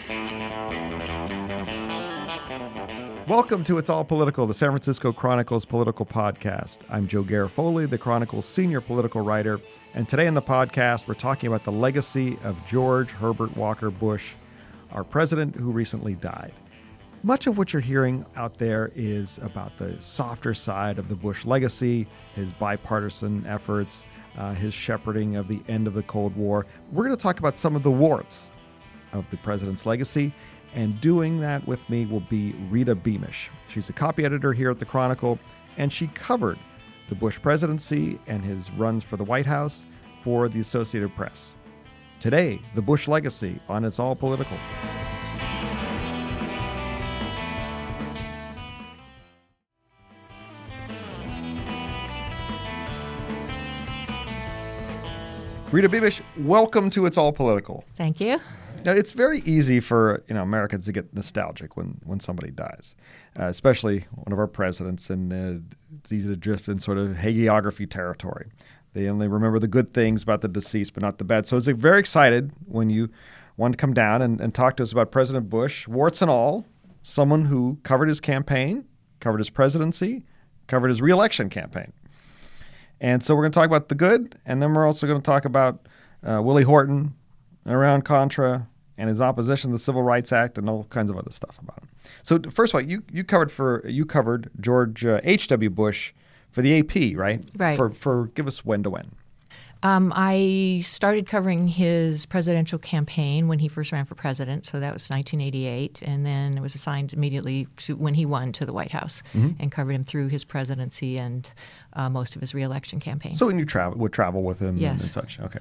Welcome to It's All Political, the San Francisco Chronicle's political podcast. I'm Joe Garofoli, the Chronicle's senior political writer, and today in the podcast, we're talking about the legacy of George Herbert Walker Bush, our president who recently died. Much of what you're hearing out there is about the softer side of the Bush legacy, his bipartisan efforts, his shepherding of the end of the Cold War. We're going to talk about some of the warts of the president's legacy. And doing that with me will be Rita Beamish. She's a copy editor here at the Chronicle, and she covered the Bush presidency and his runs for the White House for the Associated Press. Today, the Bush legacy on It's All Political. Rita Beamish, welcome to It's All Political. Thank you. Now, it's very easy for Americans to get nostalgic when somebody dies, especially one of our presidents, and it's easy to drift in sort of hagiography territory. They only remember the good things about the deceased, but not the bad. So I was very excited when you wanted to come down and talk to us about President Bush, warts and all, someone who covered his campaign, covered his presidency, covered his re-election campaign. And so we're going to talk about the good, and then we're also going to talk about Willie Horton, Iran-Contra, and his opposition to the Civil Rights Act, and all kinds of other stuff about him. So first of all, you covered George H.W. Bush for the AP, right? Right. Give us when to when. I started covering his presidential campaign when he first ran for president, so that was 1988, and then it was assigned immediately to when he won to the White House, and covered him through his presidency and most of his re-election campaign. So when you would travel with him, yes, and such, okay.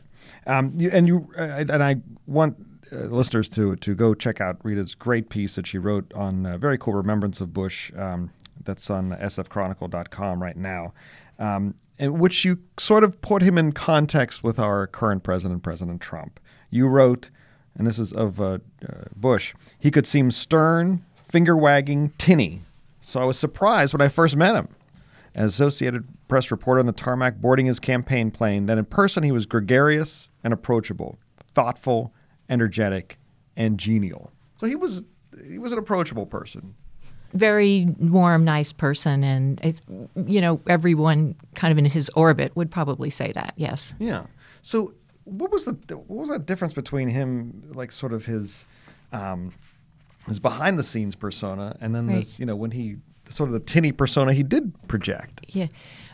I want listeners to go check out Rita's great piece that she wrote on very cool remembrance of Bush. That's on sfchronicle.com right now. In which you sort of put him in context with our current president, President Trump. You wrote, and this is of Bush, he could seem stern, finger-wagging, tinny. So I was surprised when I first met him. As Associated Press reporter on the tarmac boarding his campaign plane, that in person he was gregarious and approachable, thoughtful, energetic, and genial. So he was an approachable person. Very warm, nice person, and everyone kind of in his orbit would probably say that. Yes. Yeah. So what was that difference between him, like sort of his behind the scenes persona, and then this, when he sort of the tinny persona he did project? Yeah.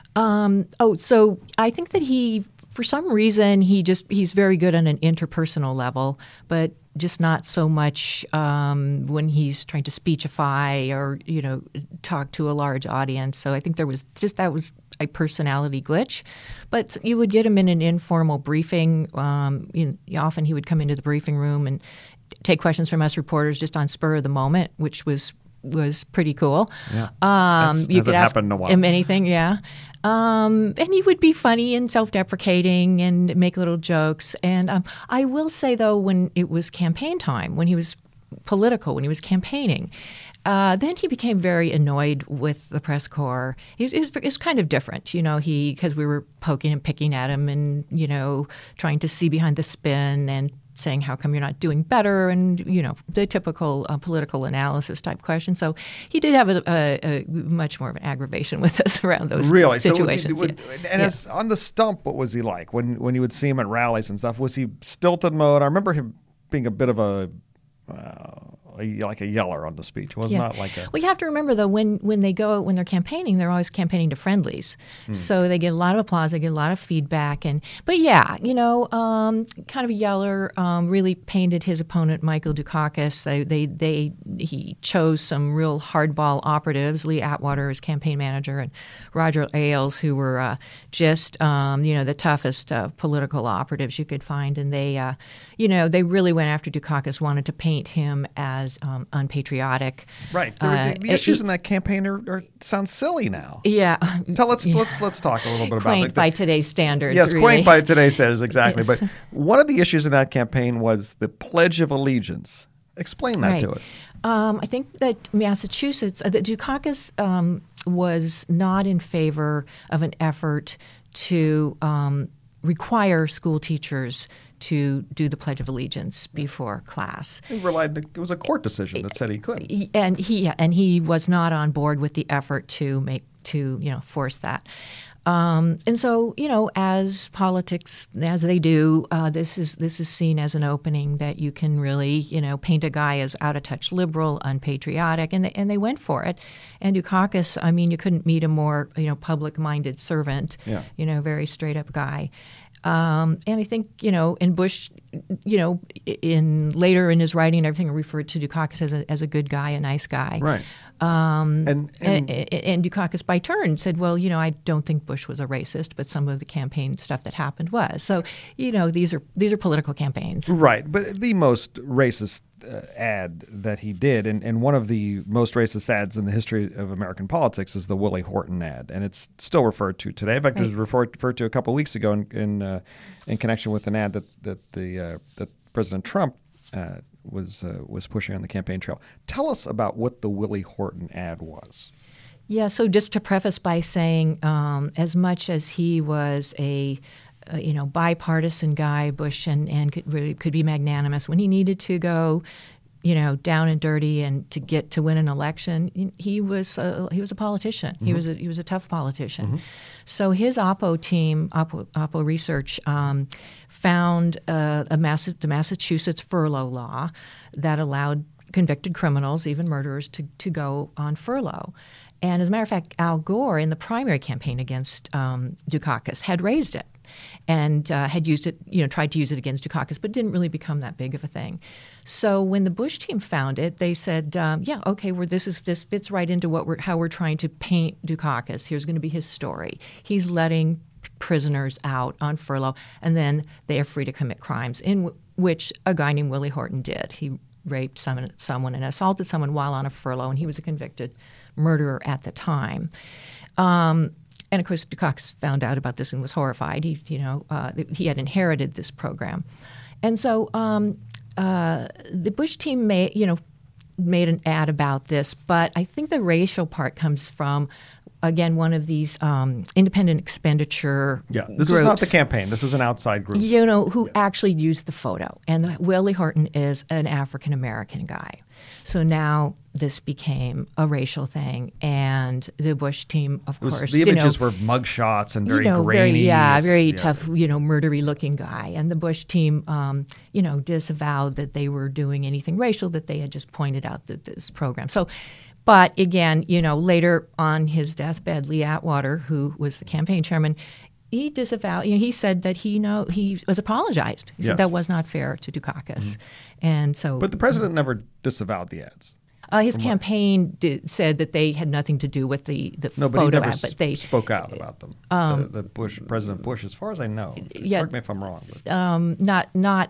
So I think that he, for some reason, he's very good on an interpersonal level, but just not so much when he's trying to speechify or, talk to a large audience. So I think that was a personality glitch. But you would get him in an informal briefing. Often he would come into the briefing room and take questions from us reporters just on spur of the moment, which was pretty cool. Yeah. You could ask him anything, yeah. And he would be funny and self-deprecating and make little jokes. And I will say, though, when it was campaign time, when he was political, when he was campaigning, then he became very annoyed with the press corps. It was kind of different, because we were poking and picking at him and, trying to see behind the spin and saying, how come you're not doing better? And, the typical political analysis type question. So he did have a much more of an aggravation with us around those situations. So as on the stump, what was he like when you would see him at rallies and stuff? Was he stilted mode? I remember him being a bit of a yeller on the speech. It was not like a... Well, you have to remember, though, when they're campaigning, they're always campaigning to friendlies. So they get a lot of applause, they get a lot of feedback. But yeah, kind of a yeller, really painted his opponent, Michael Dukakis. He chose some real hardball operatives, Lee Atwater, his campaign manager, and Roger Ailes, who were just, the toughest political operatives you could find. And they really went after Dukakis, wanted to paint him as unpatriotic. Right. The issues in that campaign sound silly now. Yeah. Let's talk a little bit about it. Quaint by today's standards. Yes, really. Quaint by today's standards, exactly. Yes. But one of the issues in that campaign was the Pledge of Allegiance. Explain that to us. I think that Massachusetts, that Dukakis was not in favor of an effort to require school teachers to do the Pledge of Allegiance before class. It was a court decision that said he couldn't. And he was not on board with the effort to force that. And so, as politics, as they do, this is seen as an opening that you can really, paint a guy as out of touch liberal, unpatriotic, and they went for it. And Dukakis, I mean, you couldn't meet a more, public minded servant, very straight up guy. And I think, in Bush, later in his writing and everything, referred to Dukakis as a good guy, a nice guy. Right. And Dukakis, by turn, said, well, I don't think Bush was a racist, but some of the campaign stuff that happened was. So, these are political campaigns. Right. But the most racist ad that he did, and one of the most racist ads in the history of American politics, is the Willie Horton ad, and it's still referred to today. In fact, it was referred to a couple of weeks ago in connection with an ad that President Trump was pushing on the campaign trail. Tell us about what the Willie Horton ad was. Yeah, so just to preface by saying, as much as he was a bipartisan guy, Bush, and could be magnanimous when he needed to go, down and dirty and to win an election, he was a politician. Mm-hmm. He was a tough politician. Mm-hmm. So his Oppo team, Oppo Research, found the Massachusetts furlough law that allowed convicted criminals, even murderers, to go on furlough. And as a matter of fact, Al Gore, in the primary campaign against Dukakis, had raised it and had used it, tried to use it against Dukakis, but didn't really become that big of a thing. So when the Bush team found it, they said, this fits right into how we're trying to paint Dukakis. Here's going to be his story. He's letting prisoners out on furlough, and then they are free to commit crimes, in which a guy named Willie Horton did. He raped someone and assaulted someone while on a furlough, and he was a convicted murderer at the time. And of course, Dukakis found out about this and was horrified. He had inherited this program, and so the Bush team made an ad about this. But I think the racial part comes from, again, one of these independent expenditure this groups. is not the campaign. This is an outside group. Who actually used the photo. And Willie Horton is an African-American guy. So now this became a racial thing. And the Bush team, of course. The images were mugshots and very grainy. Very tough, murdery-looking guy. And the Bush team, disavowed that they were doing anything racial, that they had just pointed out that this program. So, but again, later on his deathbed, Lee Atwater, who was the campaign chairman, he disavowed. He said that he was apologized. He said that was not fair to Dukakis, mm-hmm. and so. But the president never disavowed the ads. His campaign said that they had nothing to do with the photo ad, but they spoke out about them. The President Bush, as far as I know. Correct me if I'm wrong. But.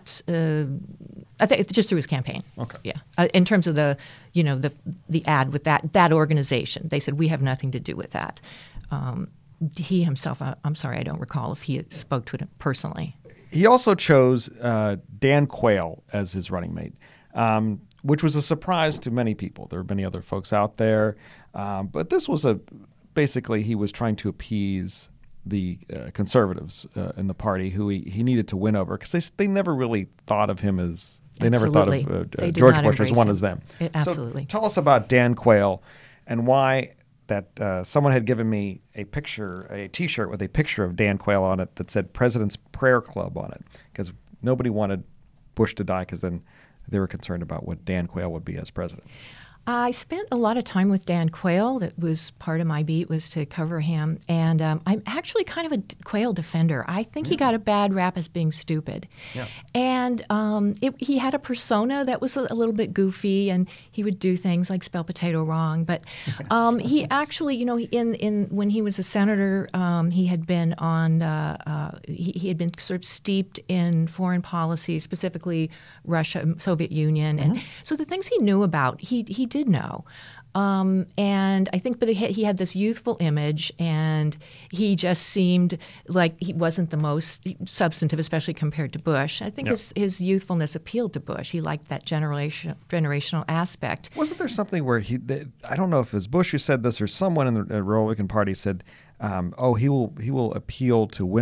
I think it's just through his campaign. Okay. Yeah. In terms of the ad with that organization, they said we have nothing to do with that. He himself, I'm sorry, I don't recall if he spoke to it personally. He also chose Dan Quayle as his running mate, which was a surprise to many people. There were many other folks out there, but this was basically he was trying to appease the conservatives in the party who he needed to win over, because they never really thought of him as they Absolutely. never thought of George Bush as one as them. Absolutely. So tell us about Dan Quayle and why that someone had given me a T-shirt with a picture of Dan Quayle on it that said President's Prayer Club on it, because nobody wanted Bush to die, because then they were concerned about what Dan Quayle would be as president. I spent a lot of time with Dan Quayle. That was part of my beat, was to cover him. And I'm actually kind of a Quayle defender. I think he got a bad rap as being stupid. Yeah. And he had a persona that was a little bit goofy, and he would do things like spell potato wrong. But he actually, in when he was a senator, he had been he had been sort of steeped in foreign policy, specifically Russia, Soviet Union. Mm-hmm. And so the things he knew about, he did know. And I think, but he had this youthful image, and he just seemed like he wasn't the most substantive, especially compared to Bush. I think his youthfulness appealed to Bush. He liked that generational aspect. Wasn't there something where I don't know if it was Bush who said this, or someone in the Republican Party said, he will appeal to women.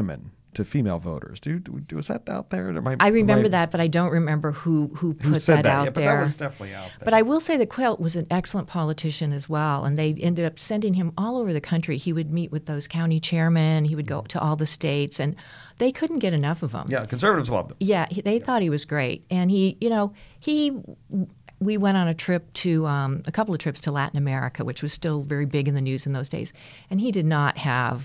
to female voters. Was that out there? I remember that, but I don't remember who put that out there. But that was definitely out there. But I will say that Quilt was an excellent politician as well, and they ended up sending him all over the country. He would meet with those county chairmen. He would go to all the states, and they couldn't get enough of him. Yeah, conservatives loved him. Yeah, they thought he was great, and we went on a trip to a couple of trips to Latin America, which was still very big in the news in those days, and he did not have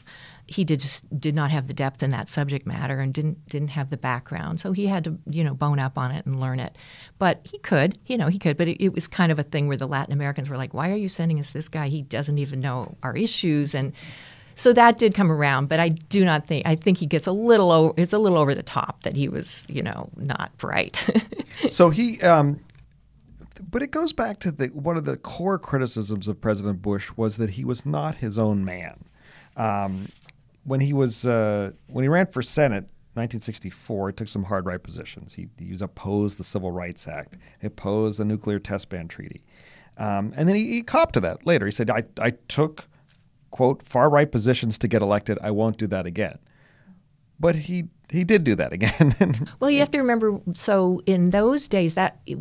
the depth in that subject matter and didn't have the background. So he had to, bone up on it and learn it. But he could, but it was kind of a thing where the Latin Americans were like, why are you sending us this guy? He doesn't even know our issues. And so that did come around, but I think he gets it's a little over the top that he was, not bright. So he, but it goes back to one of the core criticisms of President Bush was that he was not his own man. When he ran for Senate, 1964, he took some hard right positions. He opposed the Civil Rights Act. He opposed the Nuclear Test Ban Treaty. And then he copped to that later. He said, I took, quote, far right positions to get elected. I won't do that again. But he did do that again. Well, you have to remember, so in those days, that was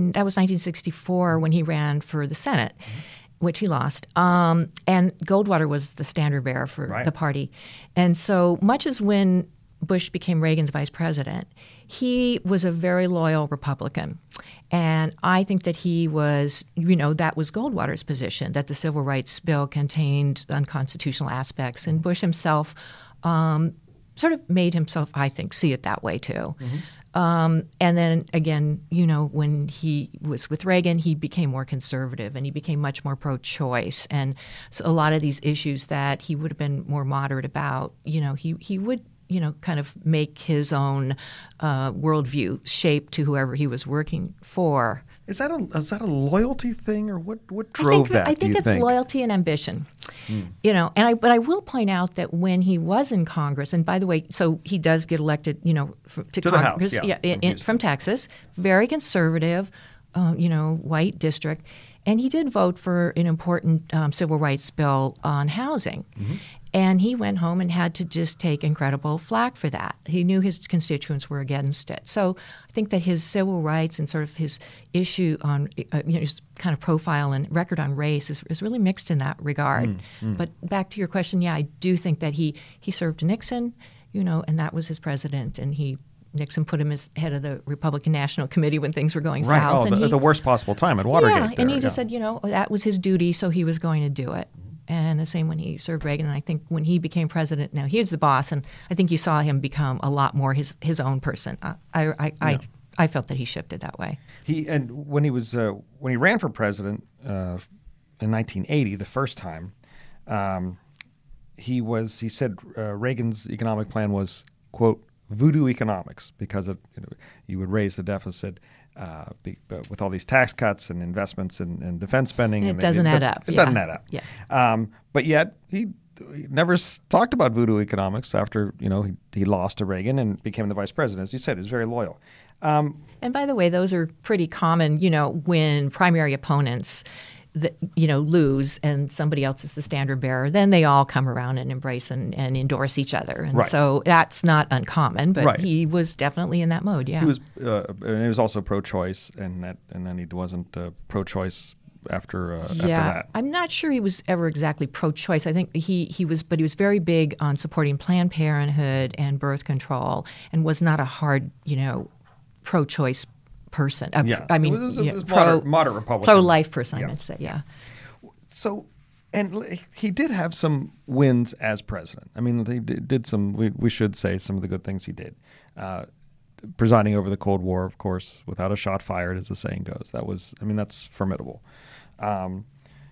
1964 when he ran for the Senate, which he lost. And Goldwater was the standard bearer for the party. And so much as when Bush became Reagan's vice president, he was a very loyal Republican. And I think that he was, that was Goldwater's position, that the Civil Rights Bill contained unconstitutional aspects. And Bush himself sort of made himself, I think, see it that way too. And then again, when he was with Reagan, he became more conservative and he became much more pro-choice. And so a lot of these issues that he would have been more moderate about, he would, kind of make his own worldview shape to whoever he was working for. Is that a loyalty thing, or what drove that? I think it's loyalty and ambition. But I will point out that when he was in Congress, and by the way, so he does get elected, to Congress, the House, from Texas, very conservative, white district, and he did vote for an important civil rights bill on housing. And he went home and had to just take incredible flack for that. He knew his constituents were against it. So I think that his civil rights and sort of his issue on, his kind of profile and record on race is really mixed in that regard. But back to your question, I do think that he served Nixon, and that was his president, and Nixon put him as head of the Republican National Committee when things were going south. Oh, the worst possible time at Watergate. And he just said, that was his duty, so he was going to do it. And the same when he served Reagan. And I think when he became president, now he was the boss, and I think you saw him become a lot more his own person. I felt that he shifted that way. When he ran for president in 1980, the first time, he said Reagan's economic plan was, quote, voodoo economics, because you would raise the deficit with all these tax cuts and investments in defense spending. And it doesn't add up. It doesn't add up. Yeah. But yet he never talked about voodoo economics after he lost to Reagan and became the vice president. As you said, he was very loyal. And by the way, those are pretty common, when primary opponents lose and somebody else is the standard bearer, then they all come around and embrace and endorse each other. And so that's not uncommon, but he was definitely in that mode, yeah. He was also pro-choice, and then he wasn't pro-choice after that. I'm not sure he was ever exactly pro-choice. I think he was very big on supporting Planned Parenthood and birth control, and was not a hard, pro-choice person. It was moderate Republican. Pro-life person, I meant to say, yeah. So, and he did have some wins as president. I mean, he did some, we should say, some of the good things he did. Presiding over the Cold War, of course, without a shot fired, as the saying goes. That's formidable. And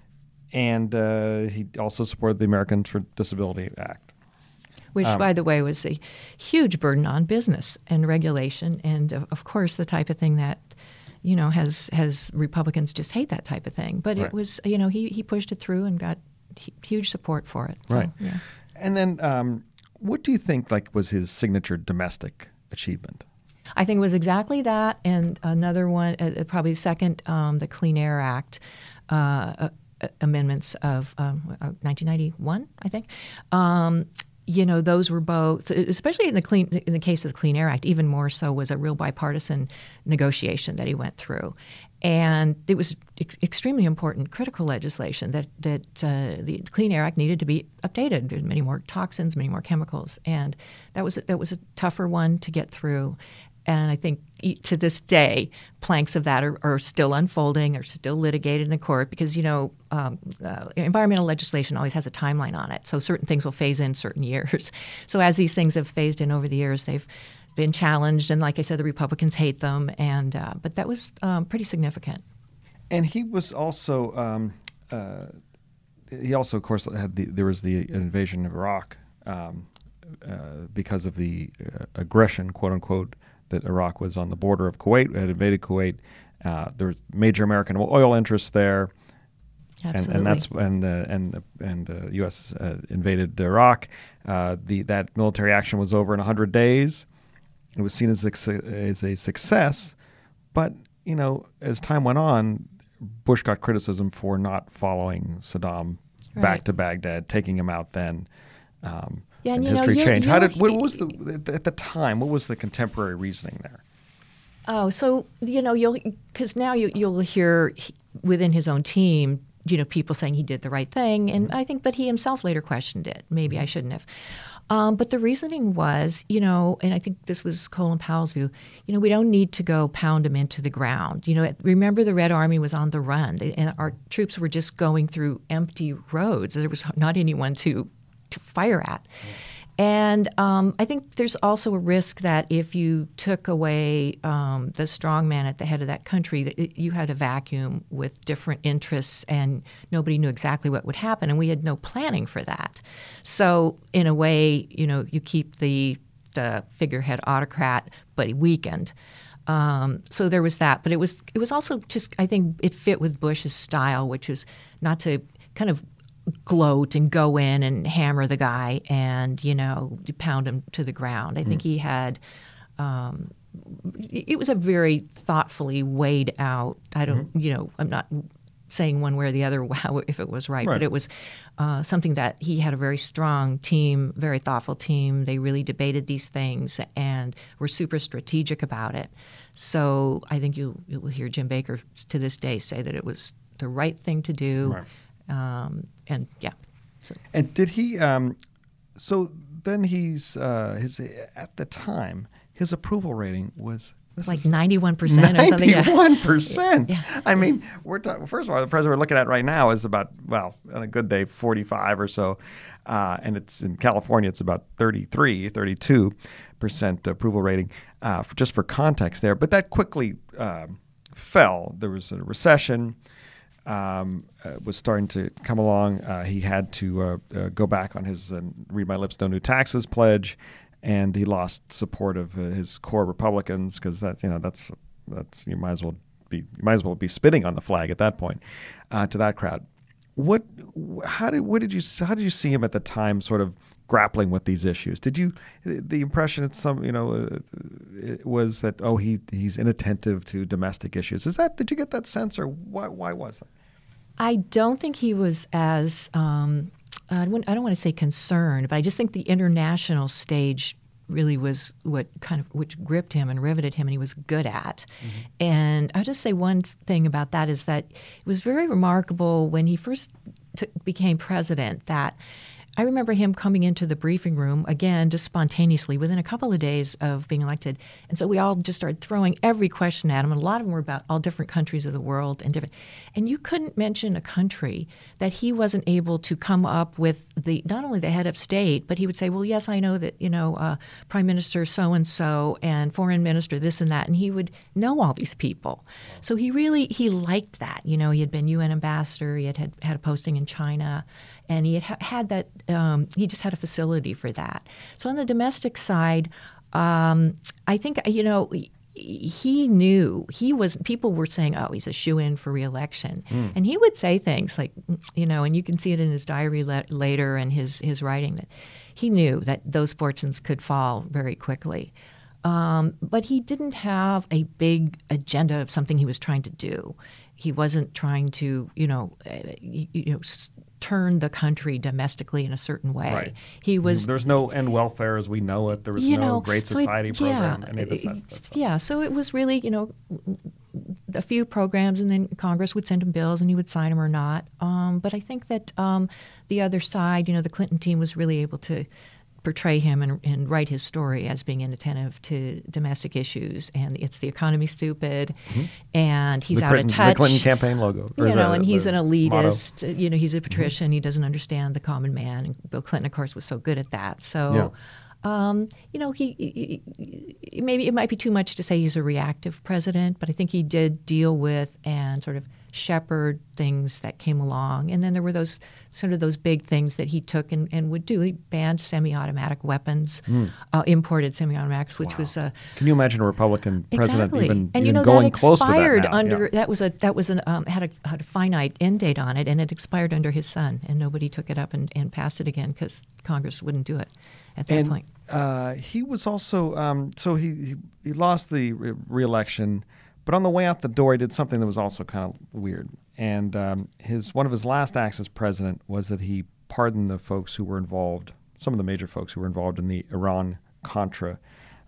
he also supported the Americans with Disability Act. Which, by the way, was a huge burden on business and regulation, and of course the type of thing that, has Republicans just hate that type of thing. But it was, he pushed it through and got huge support for it. So, yeah. And then, what do you think was his signature domestic achievement? I think it was exactly that, and another one, probably second, the Clean Air Act. Amendments of 1991, I think. those were both, especially in the case of the Clean Air Act, even more so was a real bipartisan negotiation that he went through. And it was extremely important, critical legislation that the Clean Air Act needed to be updated. There's many more toxins, many more chemicals, and that was a tougher one to get through. And I think to this day, planks of that are still unfolding, are still litigated in court because, environmental legislation always has a timeline on it. So certain things will phase in certain years. So as these things have phased in over the years, they've been challenged. And like I said, the Republicans hate them. But that was pretty significant. And he was also, of course, there was the invasion of Iraq because of the aggression, quote unquote, that Iraq was on the border of Kuwait, had invaded Kuwait. There was major American oil interests there, Absolutely. and the U.S. Invaded Iraq. That military action was over in 100 days. It was seen as a success, but as time went on, Bush got criticism for not following Saddam back to Baghdad, taking him out then. And history changed. What was at the time? What was the contemporary reasoning there? Oh, so because now you'll hear within his own team, people saying he did the right thing, and I think, but he himself later questioned it. Maybe I shouldn't have. But the reasoning was, and I think this was Colin Powell's view. We don't need to go pound him into the ground. Remember the Red Army was on the run, and our troops were just going through empty roads. There was not anyone to fire at. And I think there's also a risk that if you took away the strong man at the head of that country, that you had a vacuum with different interests and nobody knew exactly what would happen. And we had no planning for that. So in a way, you keep the figurehead autocrat, but he weakened. So there was that. But it was also just, I think it fit with Bush's style, which is not to kind of gloat and go in and hammer the guy and, pound him to the ground. I think he had it was a very thoughtfully weighed out, I'm not saying one way or the other if it was right, but it was something that he had a very strong team, very thoughtful team. They really debated these things and were super strategic about it. So I think you will hear Jim Baker to this day say that it was the right thing to do. Right. And did he? So then his at the time his approval rating was like 91% or something. 91%. Yeah. I mean, first of all, the president we're looking at right now is about, on a good day, 45 or so, and it's in California. It's about 32% approval rating. Just for context there, but that quickly fell. There was a recession. Was starting to come along. He had to go back on his "Read My Lips, No New Taxes" pledge, and he lost support of his core Republicans because that's you might as well be spitting on the flag at that point to that crowd. How did you see him at the time, sort of grappling with these issues? The impression it was that he's inattentive to domestic issues. Did you get that sense, or why was that? I don't think he was as I don't want to say concerned, but I just think the international stage really was which gripped him and riveted him, and he was good at. Mm-hmm. And I'll just say one thing about that is that it was very remarkable when he first became president that I remember him coming into the briefing room, again, just spontaneously within a couple of days of being elected. And so we all just started throwing every question at him. And a lot of them were about all different countries of the world and different. And you couldn't mention a country that he wasn't able to come up with not only the head of state, but he would say, well, yes, I know that, Prime Minister so-and-so and Foreign Minister this and that. And he would know all these people. So he liked that. He had been UN ambassador. He had a posting in China. And he had that. He just had a facility for that. So on the domestic side, I think he knew people were saying, "Oh, he's a shoo-in for re-election," and he would say things like, and you can see it in his diary later and his writing that he knew that those fortunes could fall very quickly. But he didn't have a big agenda of something he was trying to do. He wasn't trying to, turn the country domestically in a certain way. Right. He was. There's no end welfare as we know it. There was no Great Society program. Any of this stuff. Yeah. So it was really, a few programs, and then Congress would send him bills, and he would sign them or not. But I think that the other side, the Clinton team was really able to portray him and write his story as being inattentive to domestic issues, and it's the economy stupid, and he's out of touch. The Clinton campaign logo, and he's an elitist. Motto. He's a patrician. He doesn't understand the common man. And Bill Clinton, of course, was so good at that. So, he maybe it might be too much to say he's a reactive president, but I think he did deal with and sort of shepherd things that came along. And then there were those big things that he took and would do. He banned semi-automatic weapons, imported semi-automatics, which was a. Can you imagine a Republican president even that going close to that now? Under that was had a finite end date on it, and it expired under his son, and nobody took it up and passed it again because Congress wouldn't do it at that point. He was also so he lost the re-election. But on the way out the door, he did something that was also kind of weird. And one of his last acts as president was that he pardoned the folks who were involved, some of the major folks who were involved in the Iran-Contra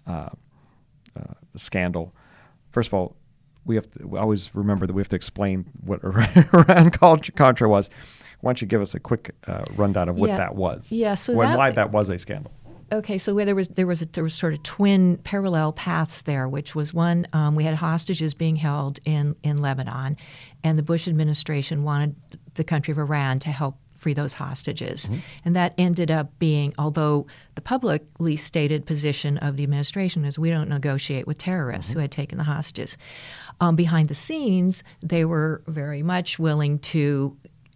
scandal. First of all, we always remember that we have to explain what Iran-Contra was. Why don't you give us a quick rundown of what that was? Yeah, so why that was a scandal. Okay, so there was sort of twin parallel paths there, which was one, we had hostages being held in Lebanon, and the Bush administration wanted the country of Iran to help free those hostages. And that ended up being, although the publicly stated position of the administration is we don't negotiate with terrorists who had taken the hostages. Behind the scenes, they were very much willing to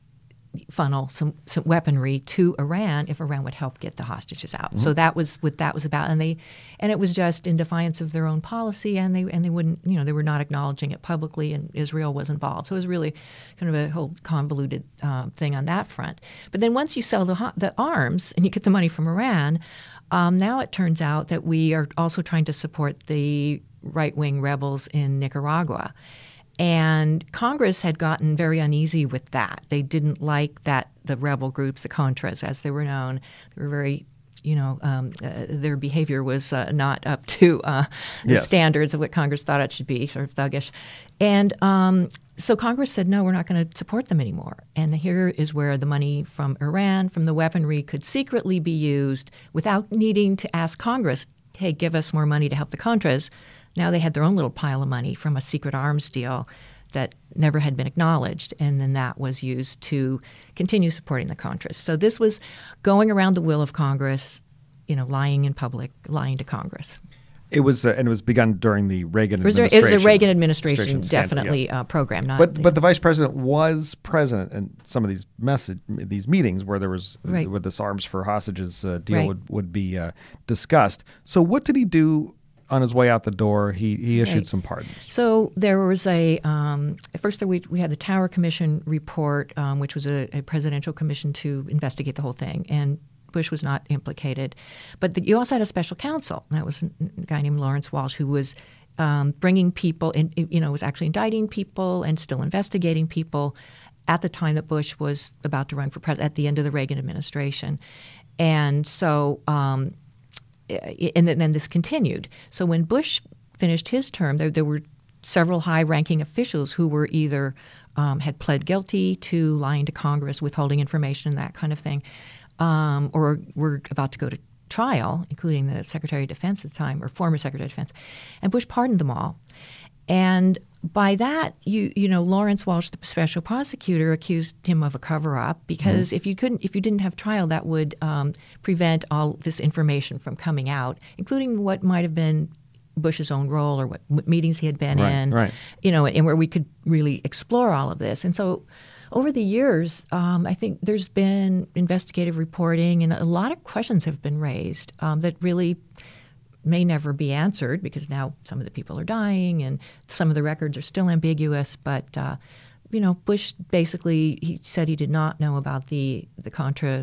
funnel some weaponry to Iran if Iran would help get the hostages out. So that was what that was about, and it was just in defiance of their own policy, and they wouldn't, they were not acknowledging it publicly, and Israel was involved. So it was really kind of a whole convoluted thing on that front. But then once you sell the arms and you get the money from Iran, now it turns out that we are also trying to support the right-wing rebels in Nicaragua. And Congress had gotten very uneasy with that. They didn't like that the rebel groups, the Contras, as they were known, they were very, their behavior was not up to the standards of what Congress thought it should be, sort of thuggish. And so Congress said, no, we're not going to support them anymore. And here is where the money from Iran, from the weaponry, could secretly be used without needing to ask Congress, hey, give us more money to help the Contras. Now they had their own little pile of money from a secret arms deal that never had been acknowledged, and then that was used to continue supporting the Contras. So this was going around the will of Congress, lying in public, lying to Congress. It was, and it was begun during the Reagan administration. It was a Reagan administration, definitely program. But the vice president was present in some of these meetings where there was where this arms for hostages deal would be discussed. So what did he do? On his way out the door, he issued some pardons. So there was first we had the Tower Commission report, which was a presidential commission to investigate the whole thing, and Bush was not implicated. But you also had a special counsel. That was a guy named Lawrence Walsh, who was bringing people in, was actually indicting people and still investigating people at the time that Bush was about to run for president, at the end of the Reagan administration. And so and then this continued. So when Bush finished his term, there were several high-ranking officials who were either had pled guilty to lying to Congress, withholding information, and that kind of thing, or were about to go to trial, including the Secretary of Defense at the time, or former Secretary of Defense. And Bush pardoned them all. And by that, Lawrence Walsh, the special prosecutor, accused him of a cover-up because if you didn't have trial, that would prevent all this information from coming out, including what might have been Bush's own role or what meetings he had been in, and where we could really explore all of this. And so, over the years, I think there's been investigative reporting, and a lot of questions have been raised that really may never be answered because now some of the people are dying and some of the records are still ambiguous. But, Bush basically, he said he did not know about the Contra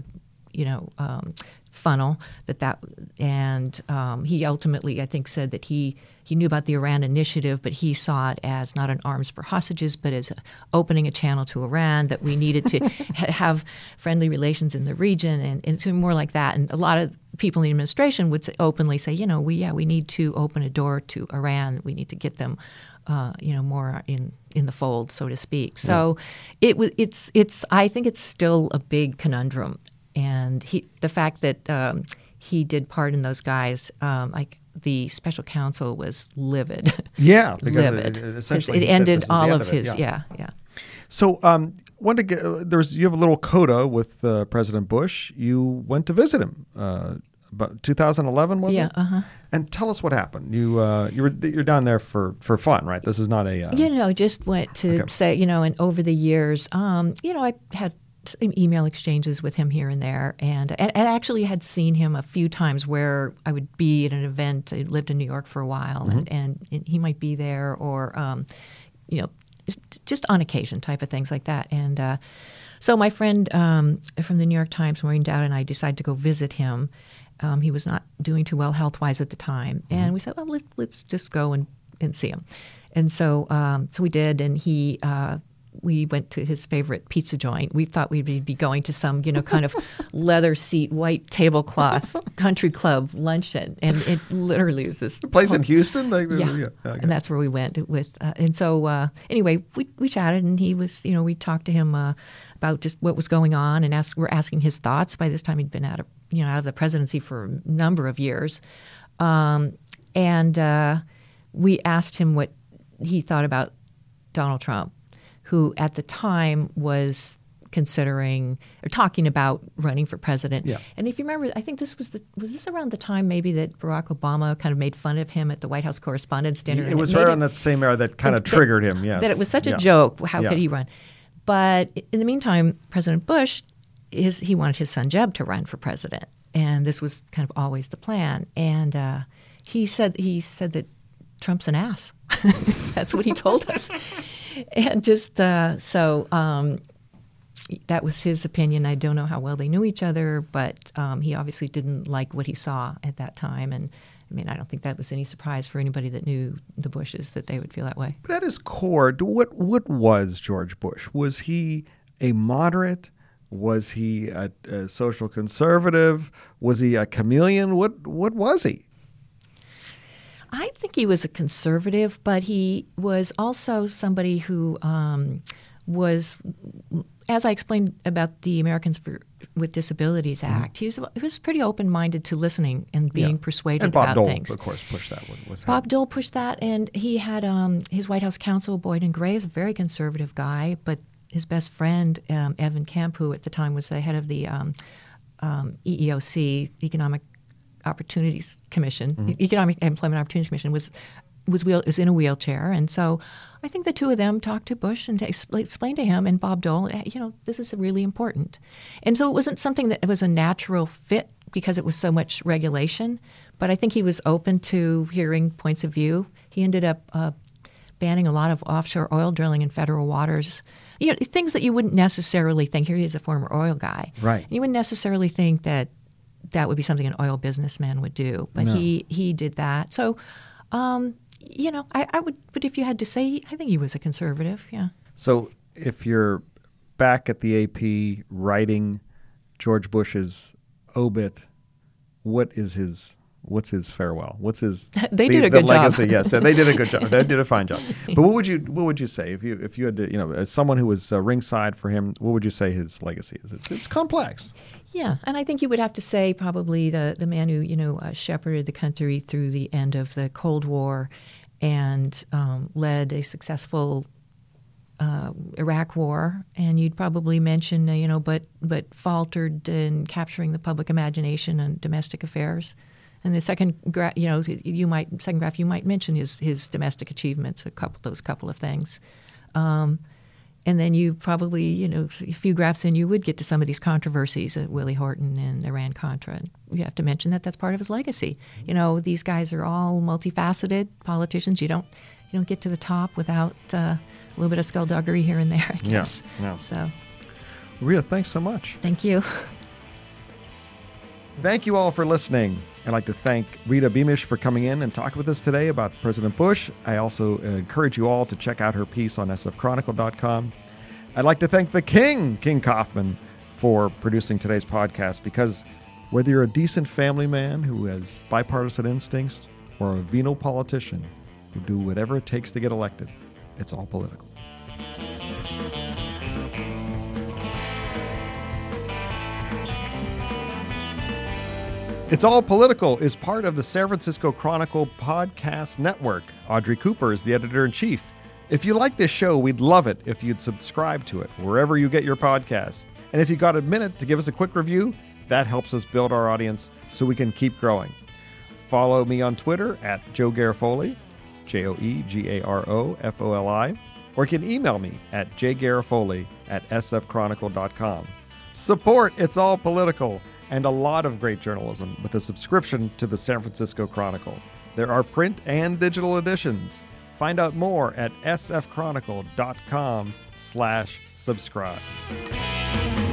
funnel and he ultimately, I think, said that he knew about the Iran initiative, but he saw it as not an arms for hostages, but as opening a channel to Iran, that we needed to have friendly relations in the region, and it's more like that. And a lot of people in the administration would openly say, we need to open a door to Iran. We need to get them, more in the fold, so to speak. So it's I think it's still a big conundrum. And the fact that he did pardon those guys, the special counsel was livid. Yeah, livid. It ended all of his. Yeah. So, you have a little coda with President Bush. You went to visit him. About 2011, was it? Yeah. Uh-huh. And tell us what happened. You're down there for fun, right? This is not a. Just went to say, and over the years, I had email exchanges with him here and there, and actually had seen him a few times where I would be at an event. I lived in New York for a while, and he might be there, or just on occasion type of things like that. And so my friend from the New York Times, Maureen Dowd, and I decided to go visit him. He was not doing too well health-wise at the time, and we said, well, let's just go and see him. And so we did, and we went to his favorite pizza joint. We thought we'd be going to some, kind of leather seat, white tablecloth country club luncheon, and it literally is this place in Houston. Okay. And that's where we went with. And so anyway, we chatted, and he was, we talked to him about just what was going on, and we're asking his thoughts. By this time, he'd been out of the presidency for a number of years, and we asked him what he thought about Donald Trump, who at the time was considering or talking about running for president. Yeah. And if you remember, I think this was this around the time maybe that Barack Obama kind of made fun of him at the White House Correspondents' Dinner. It was right around that same era that kind of triggered him, yes. That it was such a joke. How could he run? But in the meantime, President Bush, he wanted his son Jeb to run for president. And this was kind of always the plan. And he said that Trump's an ass. That's what he told us. And just that was his opinion. I don't know how well they knew each other, but he obviously didn't like what he saw at that time. And I don't think that was any surprise for anybody that knew the Bushes that they would feel that way. But at his core, what was George Bush? Was he a moderate? Was he a social conservative? Was he a chameleon? What was he? I think he was a conservative, but he was also somebody who was, as I explained about the Americans with Disabilities Act, he was pretty open-minded to listening and being persuaded about things. And Bob Dole, of course, pushed that. Bob Dole pushed that, and he had his White House counsel, Boyden Gray, was a very conservative guy, but his best friend, Evan Kemp, who at the time was the head of the EEOC, Economic Opportunities Commission, Economic Employment Opportunities Commission, was in a wheelchair, and so I think the two of them talked to Bush and explained to him and Bob Dole, this is really important, and so it wasn't something that was a natural fit because it was so much regulation, but I think he was open to hearing points of view. He ended up banning a lot of offshore oil drilling in federal waters. Things that you wouldn't necessarily think. Here he is a former oil guy, right? You wouldn't necessarily think that would be something an oil businessman would do, but no. He did that. So, I would. But if you had to say, I think he was a conservative. Yeah. So if you're back at the AP writing George Bush's obit, what's his farewell? What's his They did a good legacy? job. Yes, they did a good job. They did a fine job. But what would you say if you had to, as someone who was ringside for him, what would you say his legacy is? It's complex. Yeah, and I think you would have to say probably the man who shepherded the country through the end of the Cold War and led a successful Iraq War, and you'd probably mention but faltered in capturing the public imagination and domestic affairs. And the second graph, you might mention his domestic achievements, those couple of things. And then you probably, a few graphs in, you would get to some of these controversies, Willie Horton and Iran-Contra. You have to mention that that's part of his legacy. These guys are all multifaceted politicians. You don't get to the top without a little bit of skullduggery here and there, I guess. Yeah. So, Rita, thanks so much. Thank you. Thank you all for listening. I'd like to thank Rita Beamish for coming in and talking with us today about President Bush. I also encourage you all to check out her piece on sfchronicle.com. I'd like to thank the King Kaufman, for producing today's podcast, because whether you're a decent family man who has bipartisan instincts or a venal politician who do whatever it takes to get elected, it's all political. It's All Political is part of the San Francisco Chronicle podcast network. Audrey Cooper is the editor-in-chief. If you like this show, we'd love it if you'd subscribe to it wherever you get your podcasts. And if you got a minute to give us a quick review, that helps us build our audience so we can keep growing. Follow me on Twitter at Joe Garofoli, JoeGarofoli, or you can email me at jgarofoli@sfchronicle.com. Support It's All Political and a lot of great journalism with a subscription to the San Francisco Chronicle. There are print and digital editions. Find out more at sfchronicle.com/subscribe.